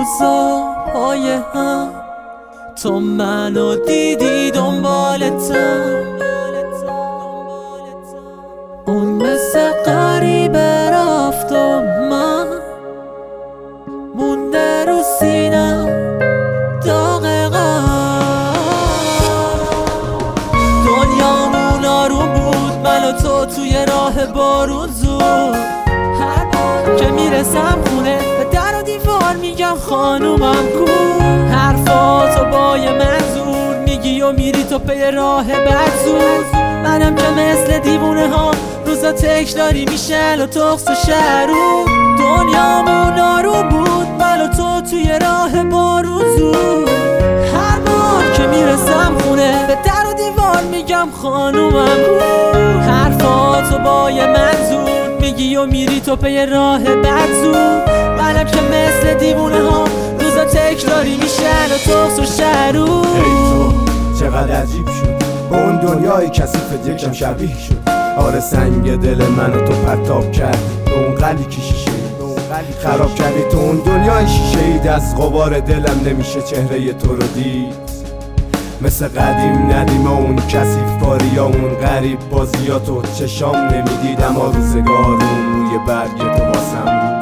روزهای هم تو منو دیدی دنبالتم، اون مثل غریبه رفت و من مونده رو سینم داغ غم. دنیامون آروم بود، من و تو توی راه بارون زود. هر بار که میرسم خونه به در و دیوار میگم خانومم کو. حرفاتو با یه منظور میگی و میری تو پی راه بد زود. منم که مثل دیوونه ها روزا تکراری میشن و تخص و شهرون. دنیامون آروم بود، من و تو توی راه بارون زود. هر بار که میرسم خونه به در و دیوار میگم خانومم کو. حرفاتو با یه منظور میگی و میری تو پی راه بد زود. منم که مثل دیوونه ها روزا تکراری میشن و تخص و شهرون. ای تو چقدر عجیب شد، با اون دنیای کثیفت یکم شبیه شد. آره سنگ دل منو تو پرتاب کردی، به اون قلی که شیشه خراب کردی. تو اون دنیای شیشه اید، از غبار دلم نمیشه چهره تو رو دید. مثل قدیم ندیم اون کثیف کاری یا اون غریب بازیاتو چشام نمیدید. اما روزگارون روی برگ تو واسم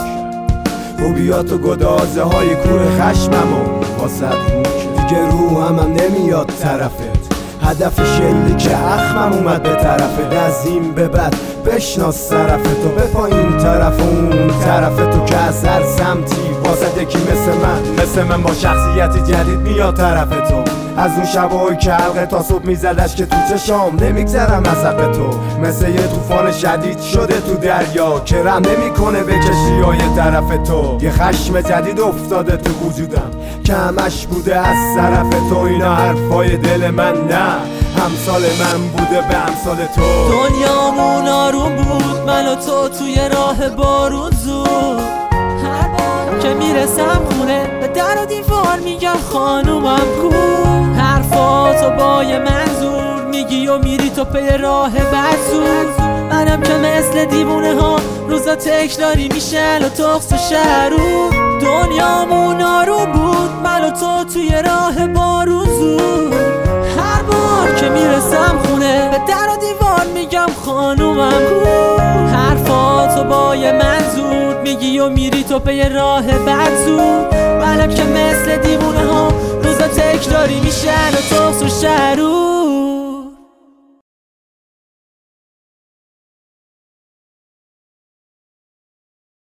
خوبیاتو گدازه های کور خشممو واسد رو کرد. دیگه روحم هم نمیاد طرفت، هدف شلی که اخمم اومد به طرفت. از این به بعد بشناس طرفتو، به پایین طرف اون طرفتو که از هر سمتی واسه یکی مثل من با شخصیت جدید میاد طرفتو. از اون شبایی که حلقه تا صبح میزدش که تو چشام نمیگذرم از حق تو. مثل یه طوفان شدید شده تو دریا که رم نمیکنه به کشتیای طرف تو. یه خشم جدید افتاده تو وجودم که همش بوده از طرف تو. اینا حرفای دل من نه، همسال من بوده به همسال تو. دنیامون آروم بود، من و تو توی راه بارون زود. هر بار که میرسم خونه به در و دیوار میگم خانومم کو. حرفاتو با یه منظور میگی و میری تو پی راه بد زود. منم که مثل دیوونه ها روزا تکراری میشن و تخص و شهرون. دنیامون آروم بود، من و تو توی راه بارون زود. هر بار که میرسم خونه به در و دیوار میگم خانومم کو. حرفاتو با یه منظور میگی و میری تو پی راه بد زود. منم که مثل دیوونه ها